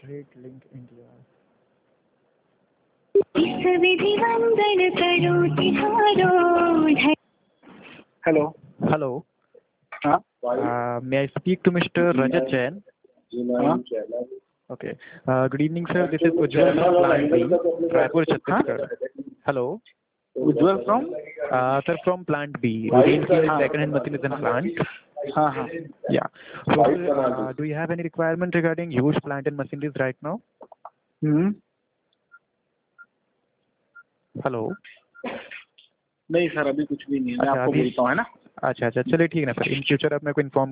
Great Link India. Hello. Hello. हाँ. May I speak to Mr. Rajat Jain? हाँ. Okay. Good evening, sir. This is Ujjwal from Plant B, Raipur, Chhattisgarh. Hello. Ujjwal from? Sir, from Plant B, routine sales, second-hand machinery plant. हाँ हाँ. Yeah. So, sir, do you have any requirement regarding used plant and machineries right now? Hello. नहीं sir, अभी कुछ भी नहीं है. मैं आपको बोलता हूँ, है ना. अच्छा अच्छा, चलिए ठीक है ना सर. इन फ्यूचर आप मेरे को इन्फॉर्म